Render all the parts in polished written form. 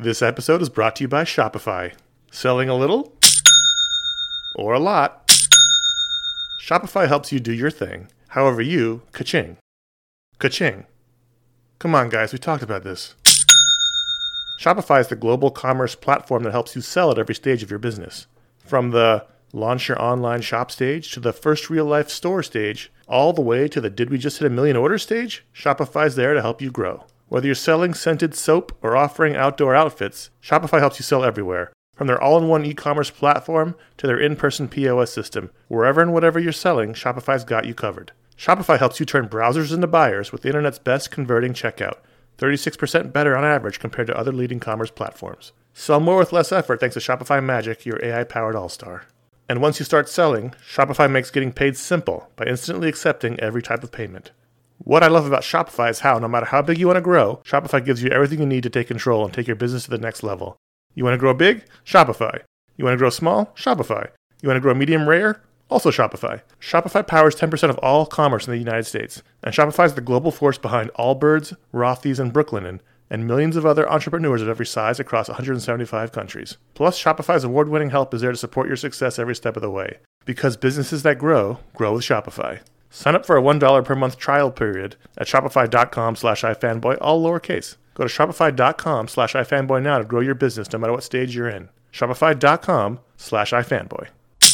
This episode is brought to you by Shopify. Selling a little or a lot, Shopify helps you do your thing, however you ka-ching. Ka-ching. Come on, guys, we talked about this. Shopify is the global commerce platform that helps you sell at every stage of your business. From the launch your online shop stage to the first real-life store stage, all the way to the did we just hit 1 million orders stage, Shopify's there to help you grow. Whether you're selling scented soap or offering outdoor outfits, Shopify helps you sell everywhere. From their all-in-one e-commerce platform to their in-person POS system, wherever and whatever you're selling, Shopify's got you covered. Shopify helps you turn browsers into buyers with the internet's best converting checkout, 36% better on average compared to other leading commerce platforms. Sell more with less effort thanks to Shopify Magic, your AI-powered all-star. And once you start selling, Shopify makes getting paid simple by instantly accepting every type of payment. What I love about Shopify is how, no matter how big you want to grow, Shopify gives you everything you need to take control and take your business to the next level. You want to grow big? Shopify. You want to grow small? Shopify. You want to grow medium rare? Also Shopify. Shopify powers 10% of all commerce in the United States, and Shopify is the global force behind Allbirds, Rothy's, and Brooklinen, and millions of other entrepreneurs of every size across 175 countries. Plus, Shopify's award-winning help is there to support your success every step of the way. Because businesses that grow with Shopify. Sign up for a $1 per month trial period at shopify.com/ifanboy, all lowercase. Go to shopify.com/ifanboy now to grow your business no matter what stage you're in. Shopify.com/ifanboy.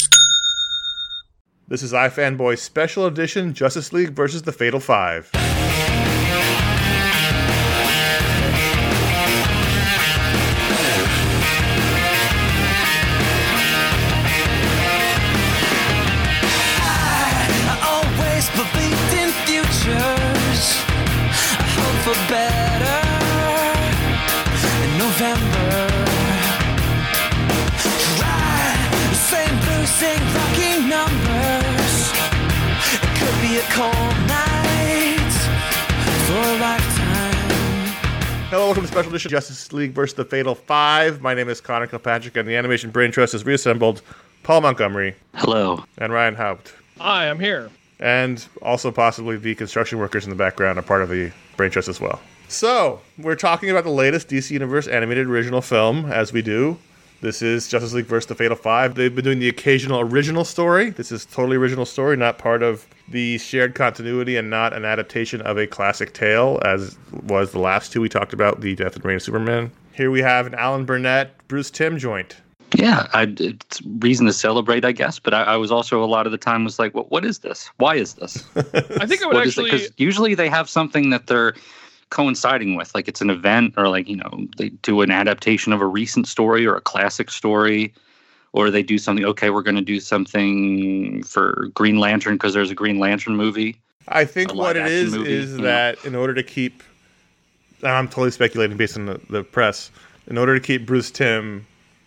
This is iFanboy Special Edition Justice League versus the Fatal Five. For better in November. Try the same blues, same rocking numbers. It could be a cold night for a lifetime. Hello, welcome to Special Edition Justice League vs. the Fatal Five. My name is Connor Kilpatrick, and the Animation Brain Trust has reassembled Paul Montgomery. Hello. And Ryan Haupt. Hi, I'm here. And also possibly the construction workers in the background are part of the Brain Trust as well. So, we're talking about the latest DC Universe animated original film, as we do. This is Justice League vs. the Fatal Five. They've been doing the occasional original story. This is totally original story, not part of the shared continuity and not an adaptation of a classic tale, as was the last two we talked about, The Death and Reign of Superman. Here we have an Alan Burnett, Bruce Timm joint. Yeah, it's reason to celebrate, I guess. But I was also a lot of the time was like, what is this? Why is this? I think I would actually... Because usually they have something that they're coinciding with. Like it's an event or like, they do an adaptation of a recent story or a classic story. Or they do something, okay, we're going to do something for Green Lantern because there's a Green Lantern movie. I think what it is that in order to keep... I'm totally speculating based on the press. In order to keep Bruce Timm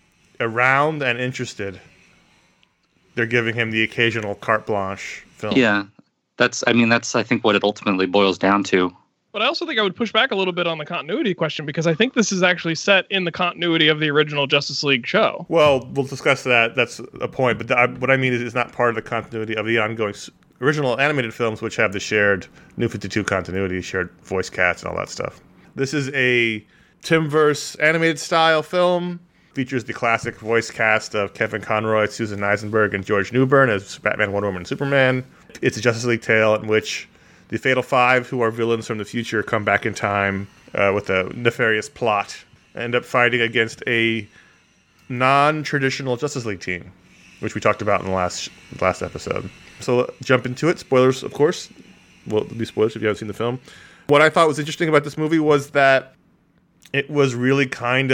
around and interested, they're giving him the occasional carte blanche film. Yeah, that's I think what it ultimately boils down to. But I also think I would push back a little bit on the continuity question, because I think this is actually set in the continuity of the original Justice League show. Well, we'll discuss that. That's a point. But what I mean is it's not part of the continuity of the ongoing original animated films, which have the shared New 52 continuity, shared voice cast and all that stuff. This is a Timmverse animated style film. Features the classic voice cast of Kevin Conroy, Susan Eisenberg, and George Newbern as Batman, Wonder Woman, and Superman. It's a Justice League tale in which the Fatal Five, who are villains from the future, come back in time with a nefarious plot, end up fighting against a non-traditional Justice League team, which we talked about in the last episode. So jump into it. Spoilers, of course. Well, there'll be spoilers if you haven't seen the film. What I thought was interesting about this movie was that it was really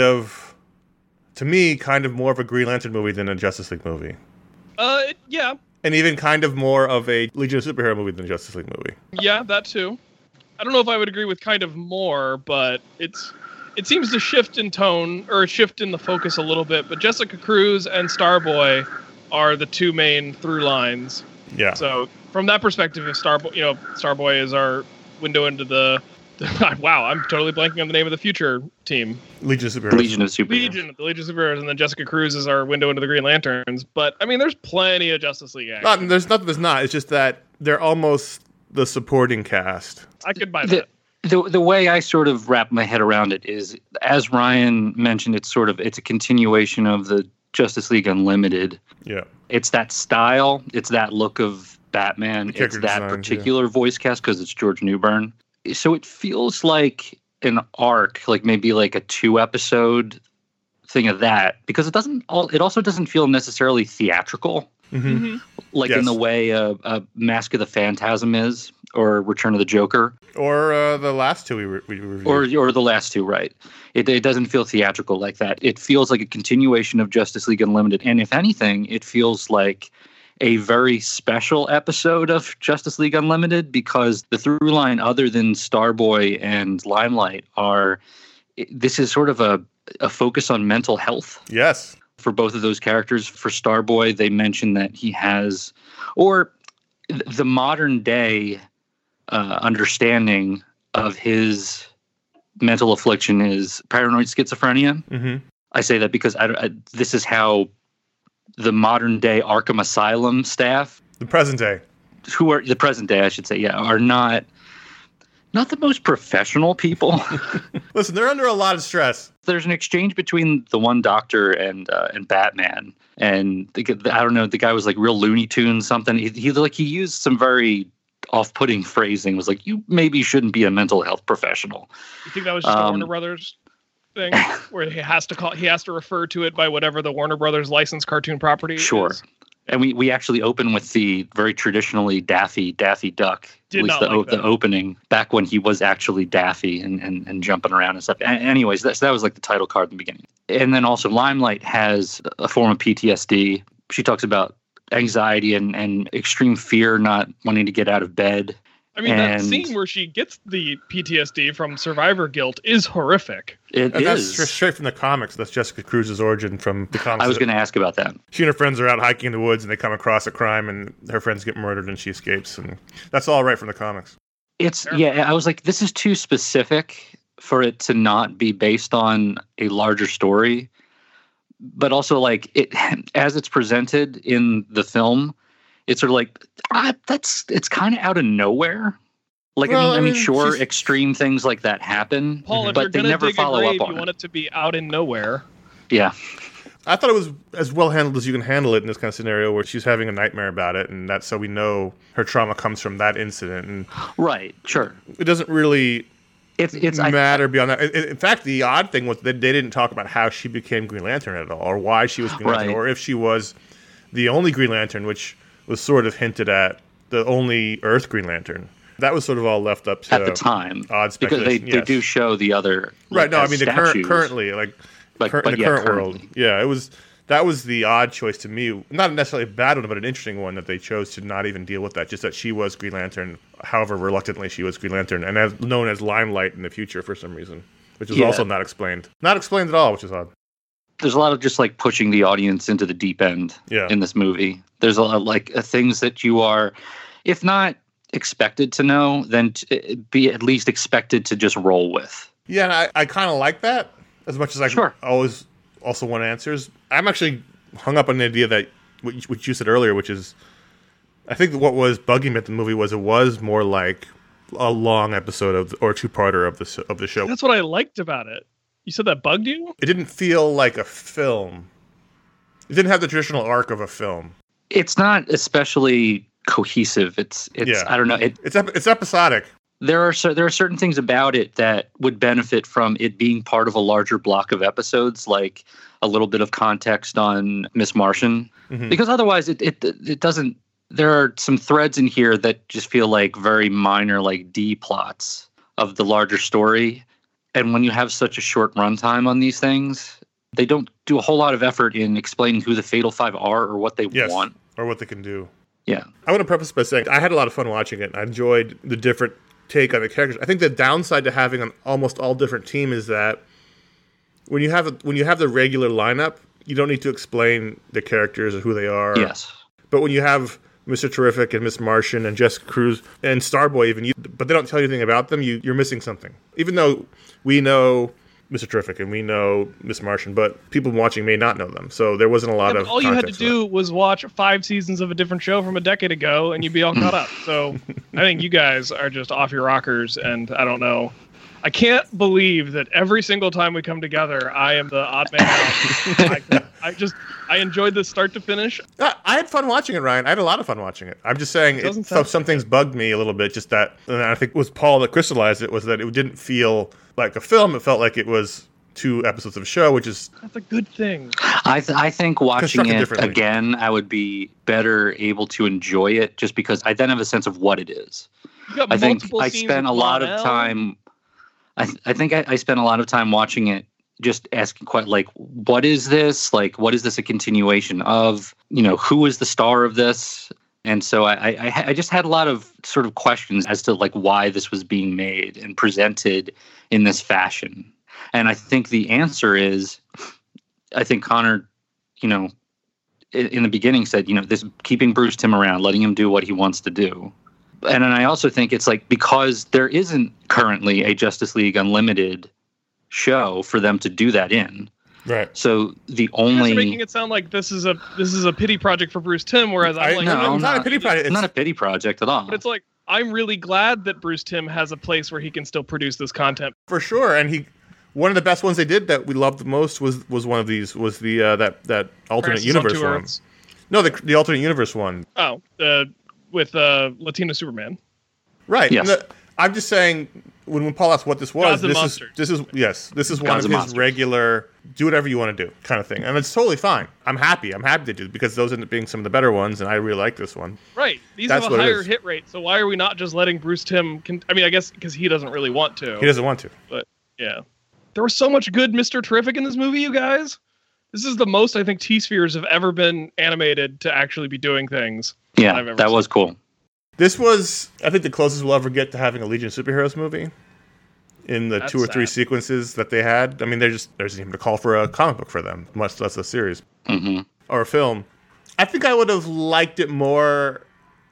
to me, kind of more of a Green Lantern movie than a Justice League movie. Yeah. And even kind of more of a Legion of Superhero movie than a Justice League movie. Yeah, that too. I don't know if I would agree with kind of more, but it seems to shift in tone, or shift in the focus a little bit. But Jessica Cruz and Starboy are the two main through lines. Yeah. So from that perspective, if Starboy is our window into the wow, I'm totally blanking on the name of the future team. Legion of Superheroes. The Legion of Superheroes, and then Jessica Cruz is our window into the Green Lanterns. But, I mean, there's plenty of Justice League action. There's not. It's just that they're almost the supporting cast. I could buy that. The way I sort of wrap my head around it is, as Ryan mentioned, it's a continuation of the Justice League Unlimited. Yeah. It's that style. It's that look of Batman. It's that particular voice cast because it's George Newbern. So it feels like an arc, like maybe like a 2-episode thing of that, because it also doesn't feel necessarily theatrical. Mm-hmm. Like in the way a Mask of the Phantasm is, or Return of the Joker, or the last two we reviewed, or the last two, right? It doesn't feel theatrical like that. It feels like a continuation of Justice League Unlimited, and if anything, it feels like a very special episode of Justice League Unlimited, because the through line, other than Starboy and Limelight, this is sort of a focus on mental health. Yes. For both of those characters. For Starboy, they mention that he has, or the modern day understanding of his mental affliction is paranoid schizophrenia. Mm-hmm. I say that because this is how the modern day Arkham Asylum staff, the present day, I should say, are not the most professional people. Listen, they're under a lot of stress. There's an exchange between the one doctor and Batman, and I don't know, the guy was like real Looney Tunes something. He used some very off-putting phrasing. Was like, you maybe shouldn't be a mental health professional. You think that was just a Warner Brothers thing, where he has to refer to it by whatever the Warner Brothers licensed cartoon property is? And we actually open with the very traditionally Daffy Duck. Did at least the opening, back when he was actually Daffy and jumping around and stuff. Anyways, that was like the title card in the beginning. And then also Limelight has a form of PTSD. She talks about anxiety and extreme fear, not wanting to get out of bed. I mean, that scene where she gets the PTSD from survivor guilt is horrific. That's straight from the comics. That's Jessica Cruz's origin from the comics. I was going to ask about that. She and her friends are out hiking in the woods, and they come across a crime, and her friends get murdered, and she escapes. And that's all right from the comics. I was like, this is too specific for it to not be based on a larger story. But also, like, it as it's presented in the film, it's sort of like, it's kind of out of nowhere. Like, well, I mean, sure, extreme things like that happen, Paul, but they never follow up on it. You want it to be out in nowhere. Yeah. I thought it was as well handled as you can handle it in this kind of scenario where she's having a nightmare about it, and that's so we know her trauma comes from that incident. And right, sure. It doesn't really matter beyond that. In fact, the odd thing was that they didn't talk about how she became Green Lantern at all, or why she was Green Lantern, or if she was the only Green Lantern, which was sort of hinted at, the only Earth Green Lantern. That was sort of all left up to at the time, odd speculation. Because they do show the other, right? No, I mean the currently, like in the current world, yeah, that was the odd choice to me. Not necessarily a bad one, but an interesting one that they chose to not even deal with that. Just that she was Green Lantern, however reluctantly she was Green Lantern, and as known as Limelight in the future for some reason, which is also not explained at all, which is odd. There's a lot of just like pushing the audience into the deep end in this movie. There's a lot of like things that you are, if not expected to know, then be at least expected to just roll with. Yeah, and I kind of like that as much as I always also want answers. I'm actually hung up on the idea that what you said earlier, which is, I think what was bugging me at the movie was it was more like a long episode or two-parter of the show. That's what I liked about it. You said that bugged you? It didn't feel like a film. It didn't have the traditional arc of a film. It's not especially cohesive. It's I don't know. It's episodic. There are certain things about it that would benefit from it being part of a larger block of episodes, like a little bit of context on Miss Martian, because otherwise it doesn't. There are some threads in here that just feel like very minor, like D plots of the larger story. And when you have such a short runtime on these things, they don't do a whole lot of effort in explaining who the Fatal Five are or what they want. Or what they can do. Yeah. I want to preface by saying I had a lot of fun watching it. I enjoyed the different take on the characters. I think the downside to having an almost all different team is that when you have the regular lineup, you don't need to explain the characters or who they are. Yes. But when you have Mr. Terrific and Miss Martian and Jessica Cruz and Starboy, but they don't tell you anything about them, you're missing something. Even though we know Mr. Terrific and we know Miss Martian, but people watching may not know them. So there wasn't a lot of all you had to context for do was watch 5 seasons of a different show from a decade ago, and you'd be all caught up. So I think you guys are just off your rockers, and I don't know. I can't believe that every single time we come together, I am the odd man out. I enjoyed this start to finish. I had fun watching it, Ryan. I had a lot of fun watching it. I'm just saying, some things bugged me a little bit. Just that, and I think it was Paul that crystallized it, was that it didn't feel like a film. It felt like it was 2 episodes of a show, which is... That's a good thing. I think watching it again, I would be better able to enjoy it just because I then have a sense of what it is. I think I spent a lot of time... I think I spent a lot of time watching it just asking quite like, what is this? Like, what is this a continuation of? You know, who is the star of this? And so I just had a lot of sort of questions as to like why this was being made and presented in this fashion. And I think the answer is, I think Connor, you know, in the beginning said, you know, this keeping Bruce Timm around, letting him do what he wants to do. And then I also think it's like, because there isn't currently a Justice League Unlimited show for them to do that in. Right. So the only... You're making it sound like this is a pity project for Bruce Timm, whereas I'm like... No, it's not a pity project. It's not a pity project at all. But it's like, I'm really glad that Bruce Timm has a place where he can still produce this content. For sure. And one of the best ones they did that we loved the most was one of these, was the that alternate universe one. No, the alternate universe one. Oh, with Latino Superman. Right. Yes. I'm just saying, when Paul asked what this was, this is one of his regular do whatever you want to do kind of thing, and it's totally fine. I'm happy to do it because those end up being some of the better ones, and I really like this one. Right. These have a higher hit rate, so why are we not just letting Bruce Timm? I mean, I guess because he doesn't really want to. He doesn't want to. But yeah, there was so much good Mr. Terrific in this movie, you guys. This is the most I think T-Spheres have ever been animated to actually be doing things. Yeah, that was cool. This was, I think, the closest we'll ever get to having a Legion of Superheroes movie in the 2 or 3 sequences that they had. I mean, there's even a call for a comic book for them, much less a series or a film. I think I would have liked it more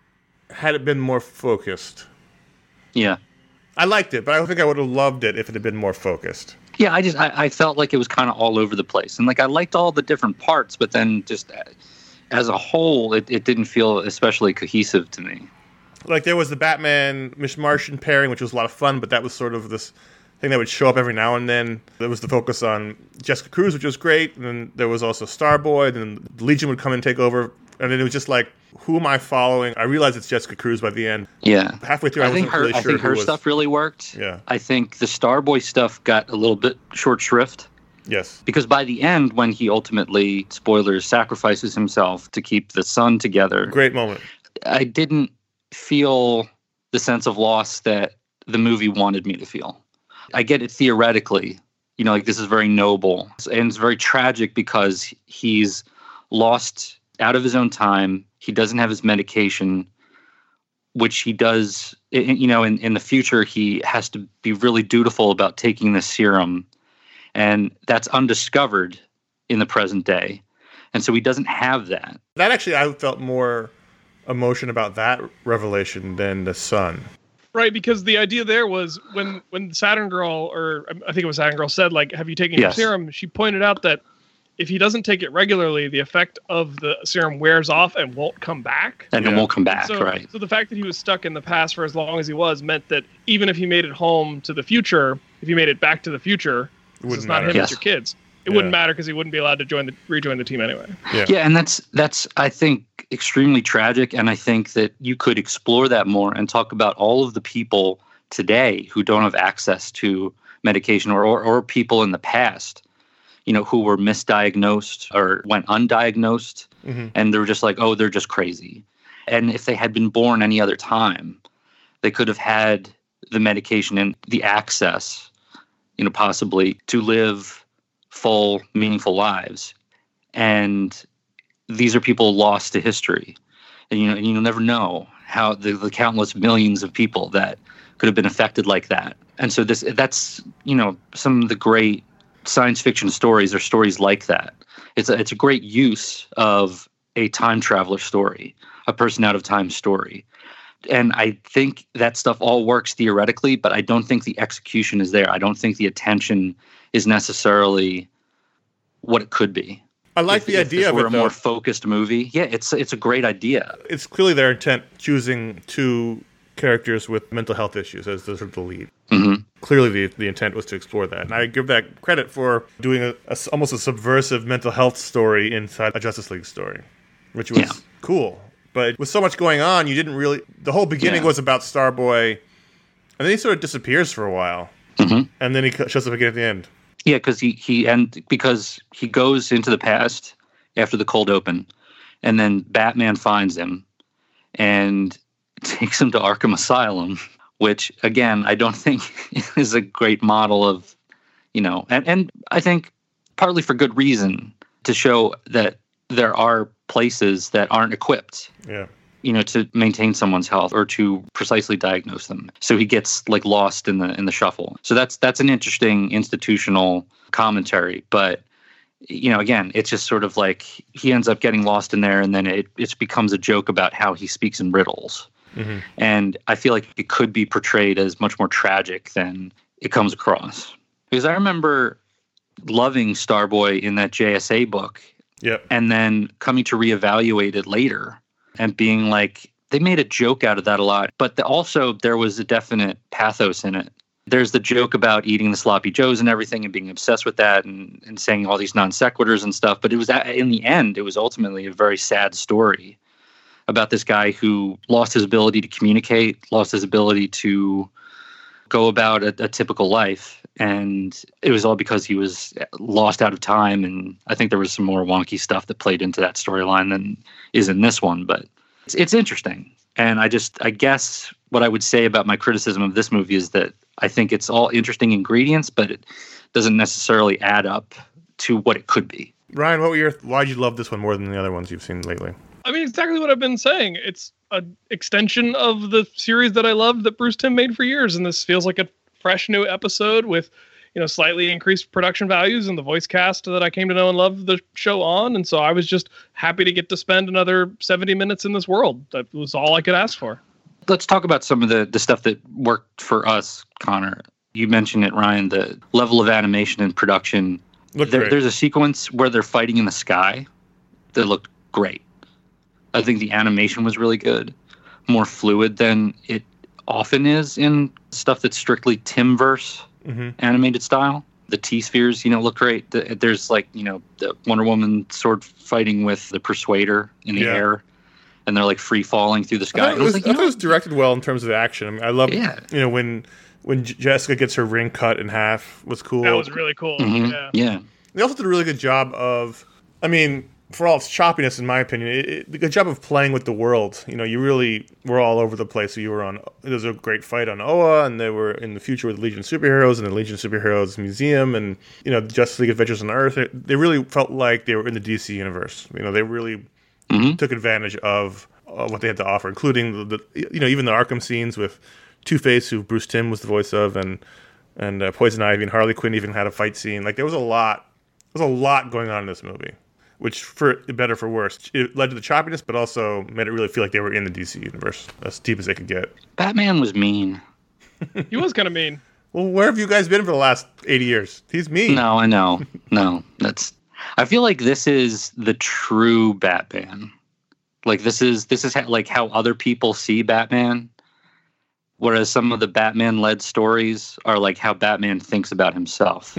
had it been more focused. Yeah. I liked it, but I don't think I would have loved it if it had been more focused. Yeah, I felt like it was kind of all over the place. And like I liked all the different parts, but then just as a whole, it didn't feel especially cohesive to me. Like there was the Batman Miss Martian pairing, which was a lot of fun, but that was sort of this thing that would show up every now and then. There was the focus on Jessica Cruz, which was great, and then there was also Starboy, then the Legion would come and take over, and then it was just like, who am I following? I realized it's Jessica Cruz by the end. Yeah. Halfway through, I wasn't really sure. I think her stuff really worked. Yeah. I think the Starboy stuff got a little bit short shrift. Yes. Because by the end, when he ultimately, spoilers, sacrifices himself to keep the sun together. Great moment. I didn't feel the sense of loss that the movie wanted me to feel. I get it theoretically, you know, like this is very noble and it's very tragic because he's lost out of his own time. He doesn't have his medication, which he does, you know, in the future, he has to be really dutiful about taking the serum, and that's undiscovered in the present day. And so he doesn't have that. That actually, I felt more emotion about that revelation than the sun. Right, because the idea there was when Saturn Girl, or I think it was Saturn Girl, said, like, have you taken your serum? She pointed out that if he doesn't take it regularly, the effect of the serum wears off and won't come back. And it won't come back, right. So the fact that he was stuck in the past for as long as he was meant that even if he made it home to the future, if he made it back to the future, it's not him, it's your kids. It wouldn't matter because he wouldn't be allowed to rejoin the team anyway. Yeah, and that's I think extremely tragic, and I think that you could explore that more and talk about all of the people today who don't have access to medication, or people in the past, you know, who were misdiagnosed or went undiagnosed, and they were just like, oh, they're just crazy. And if they had been born any other time, they could have had the medication and the access, you know, possibly to live full, meaningful lives. And these are people lost to history. And you'll never know how the countless millions of people that could have been affected like that. And so that's, you know, some of the great science fiction stories are stories like that. It's a great use of a time traveler story, a person out of time story. And I think that stuff all works theoretically, but I don't think the execution is there. I don't think the attention is necessarily what it could be. I like the idea of it, a more focused movie. Yeah, it's a great idea. It's clearly their intent choosing two characters with mental health issues as sort of the lead. Mm-hmm. Clearly, the intent was to explore that, and I give that credit for doing almost a subversive mental health story inside a Justice League story, which was cool. But with so much going on, you didn't really. The whole beginning was about Starboy, and then he sort of disappears for a while, and then he shows up again at the end. Yeah, because because he goes into the past after the cold open, and then Batman finds him and takes him to Arkham Asylum, which again I don't think is a great model of, and I think partly for good reason, to show that there are places that aren't equipped. Yeah. To maintain someone's health or to precisely diagnose them. So he gets like lost in the shuffle. So that's an interesting institutional commentary. But, again, it's just sort of like he ends up getting lost in there, and then it becomes a joke about how he speaks in riddles. Mm-hmm. And I feel like it could be portrayed as much more tragic than it comes across. Because I remember loving Starboy in that JSA book. Yep. And then coming to reevaluate it later and being like, they made a joke out of that a lot. But also there was a definite pathos in it. There's the joke about eating the sloppy joes and everything and being obsessed with that and saying all these non sequiturs and stuff. But it was, in the end, it was ultimately a very sad story about this guy who lost his ability to communicate, lost his ability to go about a typical life. And it was all because he was lost out of time. And I think there was some more wonky stuff that played into that storyline than is in this one. But it's interesting. And I guess what I would say about my criticism of this movie is that I think it's all interesting ingredients, but it doesn't necessarily add up to what it could be. Ryan, why'd you love this one more than the other ones you've seen lately? I mean, exactly what I've been saying. It's an extension of the series that I loved that Bruce Timm made for years. And this feels like a fresh new episode with, slightly increased production values and the voice cast that I came to know and love the show on. And so I was just happy to get to spend another 70 minutes in this world. That was all I could ask for. Let's talk about some of the stuff that worked for us, Connor. You mentioned it, Ryan, the level of animation and production. There's a sequence where they're fighting in the sky that looked great. I think the animation was really good, more fluid than it often is in stuff that's strictly Timmverse animated style. The T-spheres, look great. There's the Wonder Woman sword fighting with the Persuader in the air, and they're like free falling through the sky. I thought it was directed well in terms of action. I mean, I love, when Jessica gets her ring cut in half was cool. That was really cool. Mm-hmm. Yeah. They also did a really good job of, for all its choppiness, in my opinion, a good job of playing with the world. You really were all over the place. So there was a great fight on Oa, and they were in the future with Legion of Superheroes and the Legion of Superheroes Museum, and the Justice League Adventures on Earth. They really felt like they were in the DC universe. They really took advantage of what they had to offer, including the even the Arkham scenes with Two-Face, who Bruce Timm was the voice of, and Poison Ivy and Harley Quinn even had a fight scene. Like there was a lot going on in this movie. Which, for better for worse, it led to the choppiness, but also made it really feel like they were in the DC universe, as deep as they could get. Batman was mean. He was kind of mean. Well, where have you guys been for the last 80 years? He's mean. No, I know. No, I feel like this is the true Batman. Like this is like how other people see Batman, whereas some of the Batman-led stories are like how Batman thinks about himself.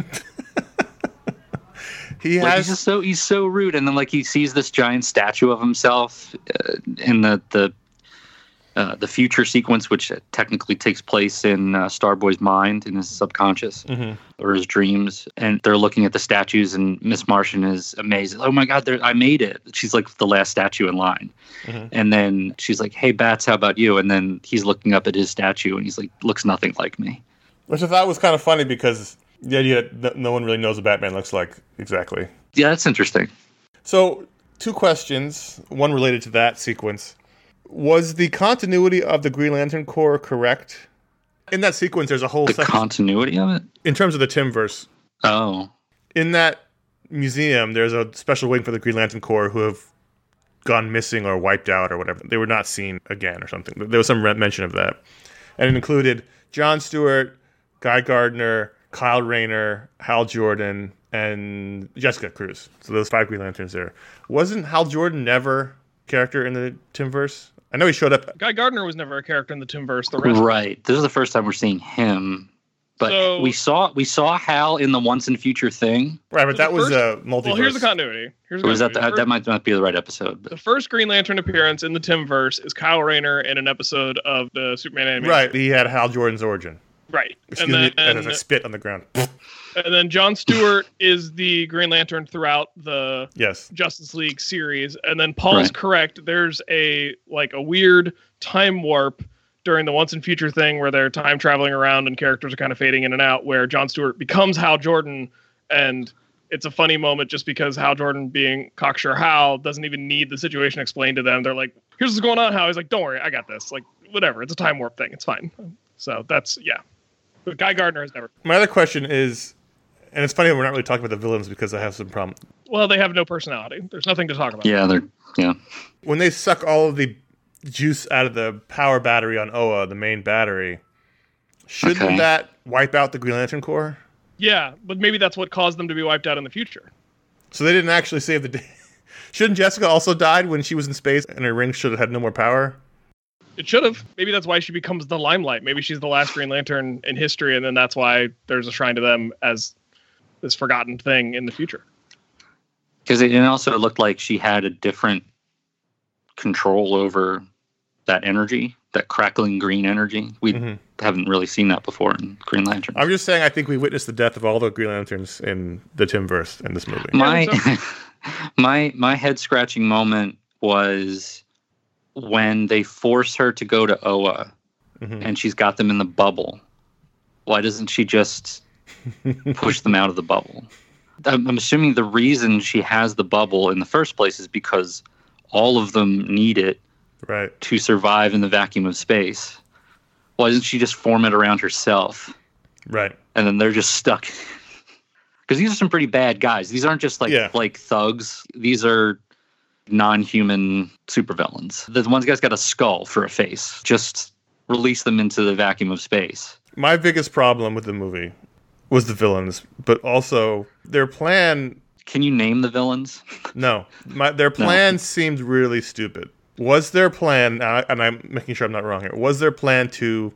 He's so rude, and then he sees this giant statue of himself in the future sequence, which technically takes place in Starboy's mind, in his subconscious or his dreams, and they're looking at the statues, and Miss Martian is amazed. Oh my God, I made it! She's like the last statue in line, and then she's like, "Hey, Bats, how about you?" And then he's looking up at his statue, and he's like, "Looks nothing like me." Which I thought was kind of funny because the idea that no one really knows what Batman looks like exactly. Yeah, that's interesting. So, 2 questions, one related to that sequence. Was the continuity of the Green Lantern Corps correct? In that sequence, there's a whole section. Continuity of it? In terms of the Timmverse. Oh. In that museum, there's a special wing for the Green Lantern Corps who have gone missing or wiped out or whatever. They were not seen again or something. There was some mention of that. And it included Jon Stewart, Guy Gardner, Kyle Rayner, Hal Jordan, and Jessica Cruz. So those 5 Green Lanterns there. Wasn't Hal Jordan never a character in the Timverse? I know he showed up. Guy Gardner was never a character in the Timverse. The rest Right. This is the first time we're seeing him. But So- we saw Hal in the Once and Future thing. Right, but that was a multiverse. Well, here's the continuity. Or was that that might not be the right episode? But The first Green Lantern appearance in the Timverse is Kyle Rayner in an episode of the Superman animated. Right, he had Hal Jordan's origin. Right. Excuse me, as I spit on the ground. And then Jon Stewart is the Green Lantern throughout the Yes. Justice League series. And then Paul's Right. correct. There's a weird time warp during the Once and Future thing where they're time traveling around and characters are kind of fading in and out, where Jon Stewart becomes Hal Jordan. And it's a funny moment just because Hal Jordan, being cocksure Hal, doesn't even need the situation explained to them. They're like, here's what's going on, Hal. He's like, don't worry, I got this. Like, whatever. It's a time warp thing. It's fine. So that's, yeah. But Guy Gardner has never. My other question is, and it's funny we're not really talking about the villains because I have some problem. Well, they have no personality. There's nothing to talk about. yeah. When they suck all of the juice out of the power battery on Oa, the main battery, shouldn't Okay. that wipe out the Green Lantern Corps? Yeah, but maybe that's what caused them to be wiped out in the future. So they didn't actually save the day. Shouldn't Jessica also died when she was in space and her ring should have had no more power? It should have. Maybe that's why she becomes the Limelight. Maybe she's the last Green Lantern in history, and then that's why there's a shrine to them as this forgotten thing in the future. Because it also looked like she had a different control over that energy, that crackling green energy. We haven't really seen that before in Green Lantern. I'm just saying I think we witnessed the death of all the Green Lanterns in the Timverse in this movie. My head scratching moment was when they force her to go to Oa and she's got them in the bubble. Why doesn't she just push them out of the bubble? I'm assuming the reason she has the bubble in the first place is because all of them need it Right. to survive in the vacuum of space. Why doesn't she just form it around herself? Right. And then they're just stuck. Because these are some pretty bad guys. These aren't just like thugs. These are non-human supervillains. The one guy's got a skull for a face. Just release them into the vacuum of space. My biggest problem with the movie was the villains, but also their plan. Can you name the villains? No, their plan seemed really stupid. Was their plan, and I'm making sure I'm not wrong here, was their plan to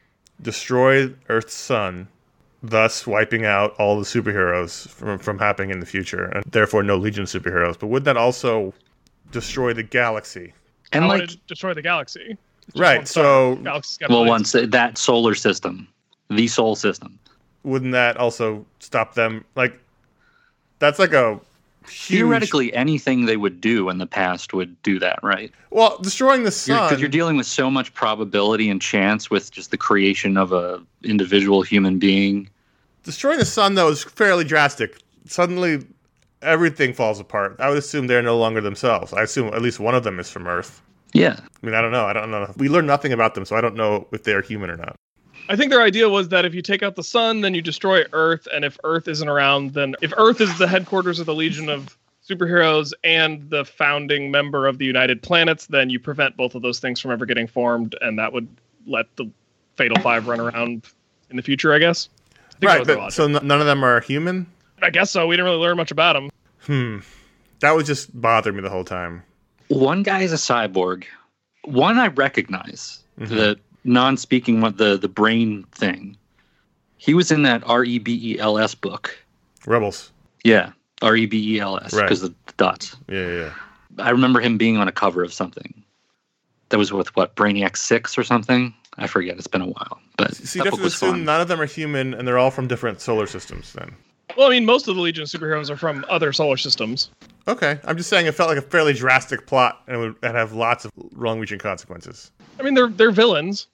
destroy Earth's sun, thus wiping out all the superheroes from happening in the future, and therefore no Legion of superheroes? But would that also destroy the galaxy? And And I like, want to destroy the galaxy. It's just Right, one star. so Galaxy's got well, billions. once that solar system, the Sol system. wouldn't that also stop them? Like, that's like a huge... Theoretically, anything they would do in the past would do that, right? Well, destroying the sun... Because you're dealing with so much probability and chance with just the creation of a individual human being. Destroying the sun, though, is fairly drastic. Suddenly, everything falls apart. I would assume they're no longer themselves. I assume at least one of them is from Earth. Yeah. I mean, I don't know. We learned nothing about them, so I don't know if they are human or not. I think their idea was that if you take out the sun, then you destroy Earth, and if Earth isn't around, then if Earth is the headquarters of the Legion of Superheroes and the founding member of the United Planets, then you prevent both of those things from ever getting formed, and that would let the Fatal Five run around in the future, I guess. I think that Right, was their but logic. so none of them are human? I guess so. We didn't really learn much about them. That would just bother me the whole time. One guy is a cyborg. One I recognize. The non-speaking one, the brain thing. He was in that REBELS book. Rebels. Yeah, REBELS, Right. because of the dots. Yeah. I remember him being on a cover of something. That was with what, Brainiac 6 or something? I forget. It's been a while. But So you that have book to was assume fun. none of them are human, and they're all from different solar systems, then. Well, I mean, most of the Legion of Superheroes are from other solar systems. Okay, I'm just saying it felt like a fairly drastic plot, and it would have lots of long-reaching consequences. I mean, they're villains.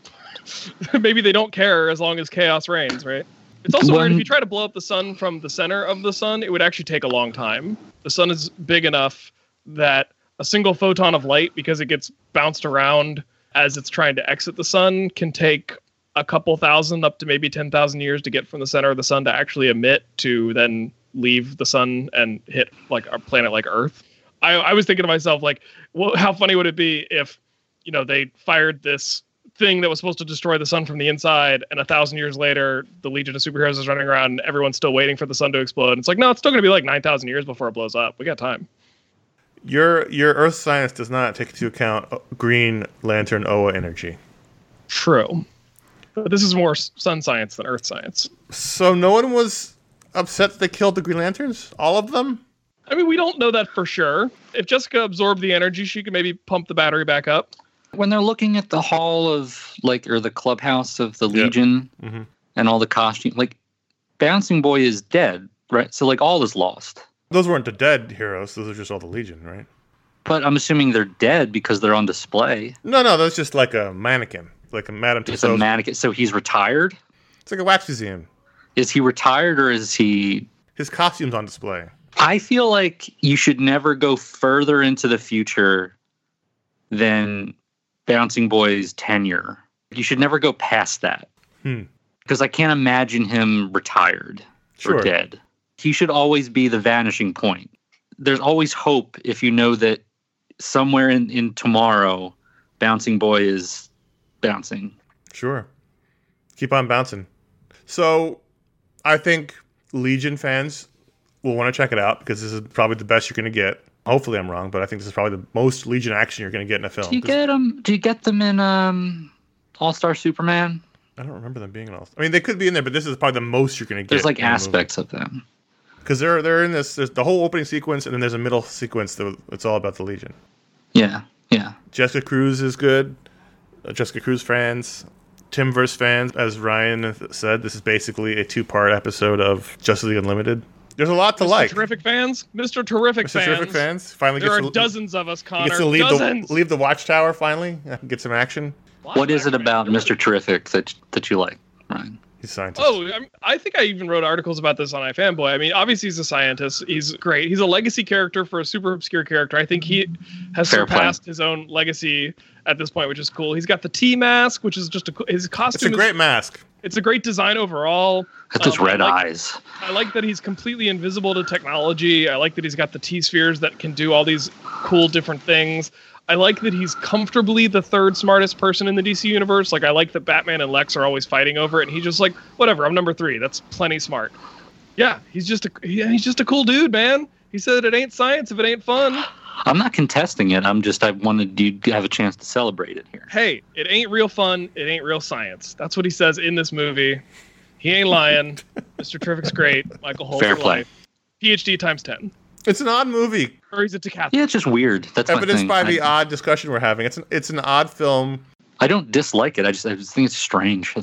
Maybe they don't care as long as chaos reigns, right? It's also weird if you try to blow up the sun from the center of the sun, it would actually take a long time. The sun is big enough that a single photon of light, because it gets bounced around as it's trying to exit the sun, can take a couple thousand up to maybe 10,000 years to get from the center of the sun to actually emit to then leave the sun and hit like a planet like Earth. I was thinking to myself, like, how funny would it be if, they fired this thing that was supposed to destroy the sun from the inside, and 1,000 years later, the Legion of Superheroes is running around, and everyone's still waiting for the sun to explode. And it's like, no, it's still going to be like 9,000 years before it blows up. We got time. Your Earth science does not take into account Green Lantern Oa energy. True. But this is more sun science than Earth science. So no one was upset that they killed the Green Lanterns? All of them? I mean, we don't know that for sure. If Jessica absorbed the energy, she could maybe pump the battery back up. When they're looking at the hall of, or the clubhouse of the Legion and all the costumes, Bouncing Boy is dead, right? So, all is lost. Those weren't the dead heroes. Those are just all the Legion, right? But I'm assuming they're dead because they're on display. No, that's just like a mannequin. Like a Madame Tussauds. It's a mannequin. So he's retired? It's like a wax museum. Is he retired or is he... His costume's on display. I feel like you should never go further into the future than Bouncing Boy's tenure. You should never go past that. Because I can't imagine him retired or dead. He should always be the vanishing point. There's always hope if you know that somewhere in tomorrow, Bouncing Boy is bouncing. Sure. Keep on bouncing. So, I think Legion fans will want to check it out because this is probably the best you're going to get. Hopefully I'm wrong, but I think this is probably the most Legion action you're going to get in a film. Do you get them in All-Star Superman? I don't remember them being in All-Star. I mean, they could be in there, but this is probably the most you're going to get. There's aspects of them. Because they're in this. There's the whole opening sequence, and then there's a middle sequence that it's all about the Legion. Yeah. Jessica Cruz is good. Jessica Cruz fans, Timverse fans, as Ryan said, this is basically a 2-part episode of Justice League Unlimited. There's a lot to like. Mr. Terrific fans. Finally, there are dozens of us, Connor. Gets to leave the Watchtower finally. Get some action. What is it about Mr. Terrific that you like, Ryan? He's a scientist. Oh, I think I even wrote articles about this on iFanboy. I mean, obviously he's a scientist. He's great. He's a legacy character for a super obscure character. I think he has surpassed his own legacy at this point, which is cool. He's got the T mask, which is just his costume. It's a great mask. It's a great design overall. With his red eyes. I like that he's completely invisible to technology. I like that he's got the T-spheres that can do all these cool different things. I like that he's comfortably the third smartest person in the DC universe. I like that Batman and Lex are always fighting over it, and he's just like, whatever, I'm number 3. That's plenty smart. Yeah, he's just a cool dude, man. He said it ain't science if it ain't fun. I'm not contesting it. I wanted you to have a chance to celebrate it here. Hey, it ain't real fun. It ain't real science. That's what he says in this movie. He ain't lying. Mr. Terrific's great. Michael Holt for life. PhD times 10. It's an odd movie. Or he's a decathlete. Yeah, it's just weird. That's evidenced by the odd discussion we're having. It's an odd film. I don't dislike it. I just think it's strange.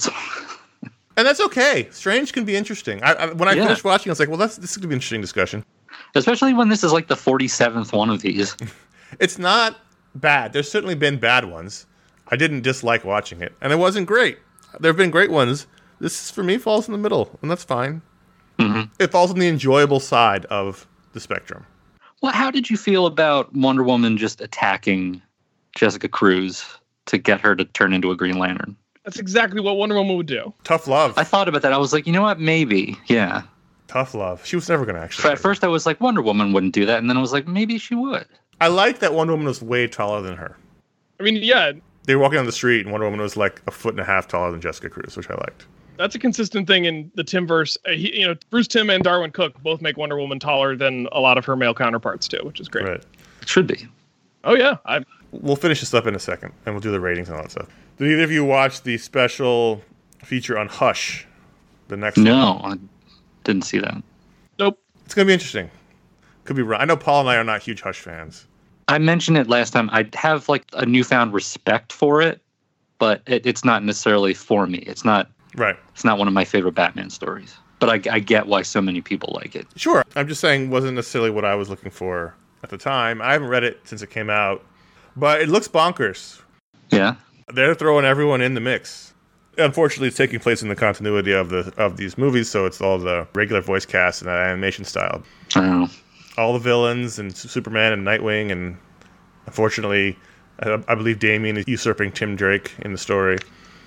And that's okay. Strange can be interesting. When I finished watching, I was like, well, this is going to be an interesting discussion. Especially when this is the 47th one of these. It's not bad. There's certainly been bad ones. I didn't dislike watching it. And it wasn't great. There have been great ones. This, for me, falls in the middle. And that's fine. Mm-hmm. It falls on the enjoyable side of the spectrum. Well, how did you feel about Wonder Woman just attacking Jessica Cruz to get her to turn into a Green Lantern? That's exactly what Wonder Woman would do. Tough love. I thought about that. I was like, you know what? Maybe. Yeah. Tough love. She was never going to actually. At first, I was like, Wonder Woman wouldn't do that. And then I was like, maybe she would. I liked that Wonder Woman was way taller than her. I mean, yeah. They were walking on the street, and Wonder Woman was like 1.5 feet taller than Jessica Cruz, which I liked. That's a consistent thing in the Timverse. Bruce Timm and Darwin Cook both make Wonder Woman taller than a lot of her male counterparts too, which is great. Right. It should be. Oh yeah. We'll finish this up in a second, and we'll do the ratings and all that stuff. Did either of you watch the special feature on Hush? The next No, I didn't see that. Nope. It's going to be interesting. Could be wrong. I know Paul and I are not huge Hush fans. I mentioned it last time. I have a newfound respect for it, but it's not necessarily for me. It's not. Right. It's not one of my favorite Batman stories. But I get why so many people like it. Sure. I'm just saying wasn't necessarily what I was looking for at the time. I haven't read it since it came out. But it looks bonkers. Yeah. They're throwing everyone in the mix. Unfortunately, it's taking place in the continuity of these movies, so it's all the regular voice cast and animation style. Oh. All the villains and Superman and Nightwing, and unfortunately, I believe Damian is usurping Tim Drake in the story.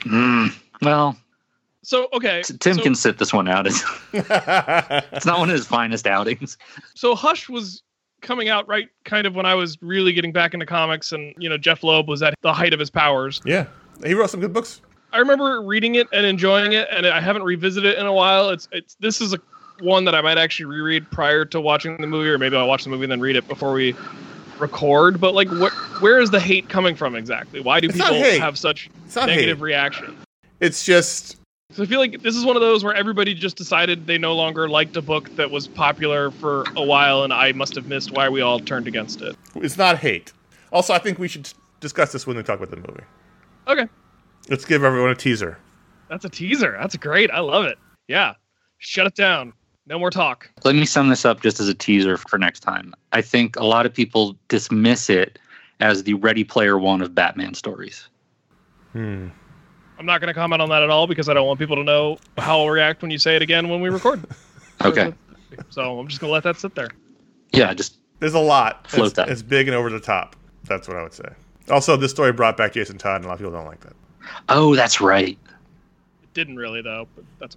Well... So, okay. Tim can sit this one out. It's not one of his finest outings. So Hush was coming out right kind of when I was really getting back into comics, and Jeff Loeb was at the height of his powers. Yeah, he wrote some good books. I remember reading it and enjoying it, and I haven't revisited it in a while. This is one that I might actually reread prior to watching the movie, or maybe I'll watch the movie and then read it before we record. But like, where is the hate coming from exactly? Why do people have such negative reaction? It's just... So I feel like this is one of those where everybody just decided they no longer liked a book that was popular for a while, and I must have missed why we all turned against it. It's not hate. Also, I think we should discuss this when we talk about the movie. Okay. Let's give everyone a teaser. That's a teaser. That's great. I love it. Yeah. Shut it down. No more talk. Let me sum this up just as a teaser for next time. I think a lot of people dismiss it as the Ready Player One of Batman stories. I'm not going to comment on that at all because I don't want people to know how I'll react when you say it again when we record. Okay. So I'm just going to let that sit there. Yeah, just there's a lot. Float that. It's big and over the top. That's what I would say. Also, this story brought back Jason Todd, and a lot of people don't like that. Oh, that's right. It didn't really, though, but that's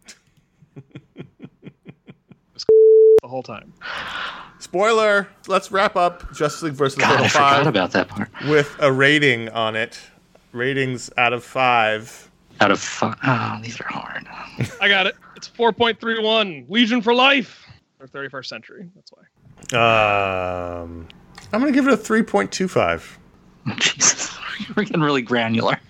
okay. The whole time. Spoiler! Let's wrap up Justice League vs. God, Fatal I forgot 5 about that part. with a rating on it. Ratings out of 5. Out of 5. Oh, these are hard. I got it. It's 4.31. Legion for life. Or 31st century. That's why. I'm going to give it a 3.25. Jesus. We're getting really granular.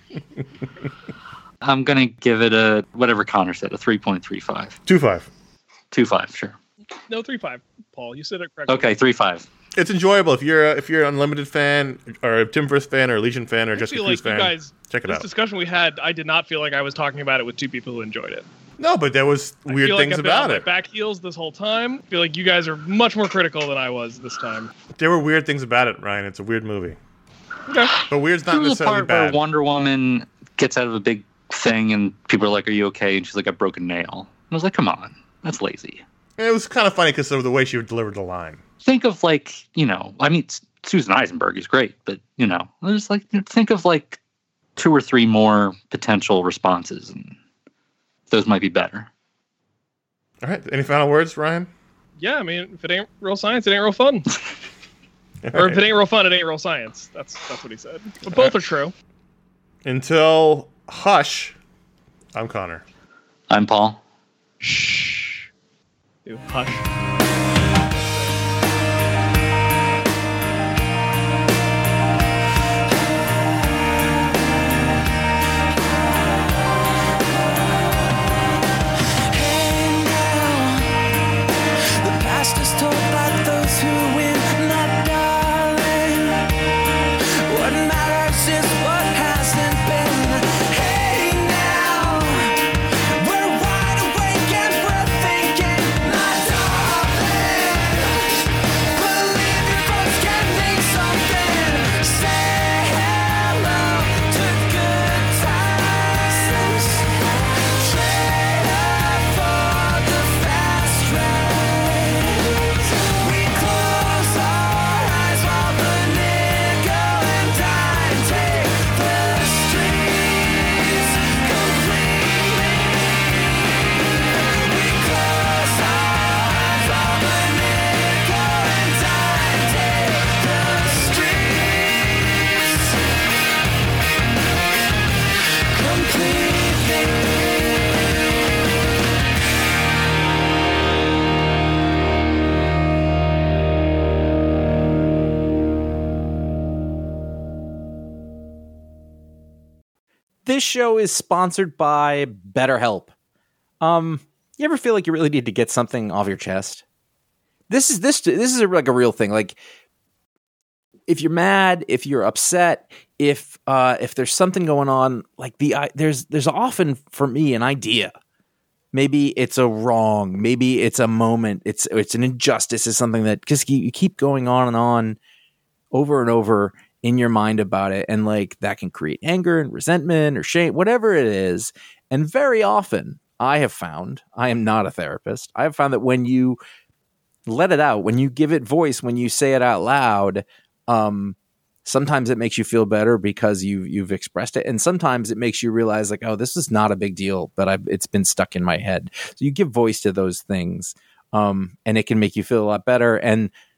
I'm going to give it a, whatever Connor said, a 3.35. 2.5. 2.5, sure. No, 3.5, Paul. You said it correctly. Okay, 3.5. It's enjoyable if you're an Unlimited fan, or a Timverse fan, or a Legion fan, or just a Cruise fan. Guys, check it this out. This discussion we had, I did not feel like I was talking about it with two people who enjoyed it. No, but there was weird things about it. I've been on my back heels this whole time. I feel like you guys are much more critical than I was this time. There were weird things about it, Ryan. It's a weird movie. Okay. But weird's not necessarily bad. bad. Where Wonder Woman gets out of a big thing and people are like, "Are you okay?" And she's like, "I broke a nail." And I was like, "Come on, that's lazy." And it was kind of funny because of the way she delivered the line. Think of like, I mean, Susan Eisenberg is great, but just like think of like 2 or 3 more potential responses, and those might be better. All right. Any final words, Ryan? Yeah, I mean, if it ain't real science, it ain't real fun. Or if it ain't real fun, it ain't real science. That's what he said. But both are true. Until Hush, I'm Connor. I'm Paul. Shh. Dude, hush. Told by those who win, not darling. What matters is what hasn't been. Hey now, we're wide awake and we're thinking, not darling. Believe your folks can think something. Say hello to good times. Trade up for the fast ride. This show is sponsored by BetterHelp. You ever feel like you really need to get something off your chest? This is like a real thing. Like, if you're mad, if you're upset, if there's something going on, like there's often for me an idea. Maybe it's a wrong. Maybe it's a moment. It's an injustice. It's something that just you keep going on and on, over and over in your mind about it, and like that can create anger and resentment or shame, whatever it is. And very often I have found, I am not a therapist, I have found that when you let it out, when you give it voice, when you say it out loud, sometimes it makes you feel better because you've expressed it, and sometimes it makes you realize like, oh, this is not a big deal, but it's been stuck in my head. So you give voice to those things, and it can make you feel a lot better. And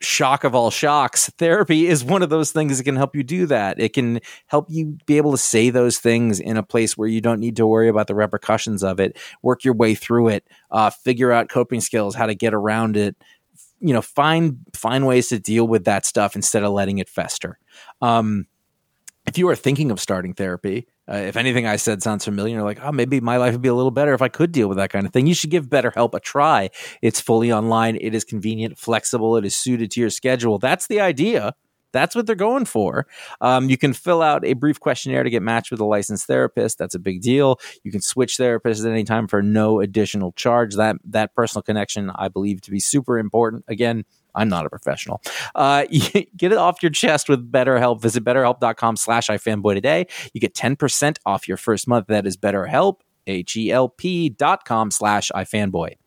shock of all shocks, therapy is one of those things that can help you do that. It can help you be able to say those things in a place where you don't need to worry about the repercussions of it, work your way through it, figure out coping skills, how to get around it, find ways to deal with that stuff instead of letting it fester. If you are thinking of starting therapy, if anything I said sounds familiar, you're like, oh, maybe my life would be a little better if I could deal with that kind of thing. You should give BetterHelp a try. It's fully online. It is convenient, flexible. It is suited to your schedule. That's the idea. That's what they're going for. You can fill out a brief questionnaire to get matched with a licensed therapist. That's a big deal. You can switch therapists at any time for no additional charge. That personal connection, I believe, to be super important. Again, I'm not a professional. Get it off your chest with BetterHelp. Visit BetterHelp.com/iFanboy today. You get 10% off your first month. That is BetterHelp, HELP.com/iFanboy.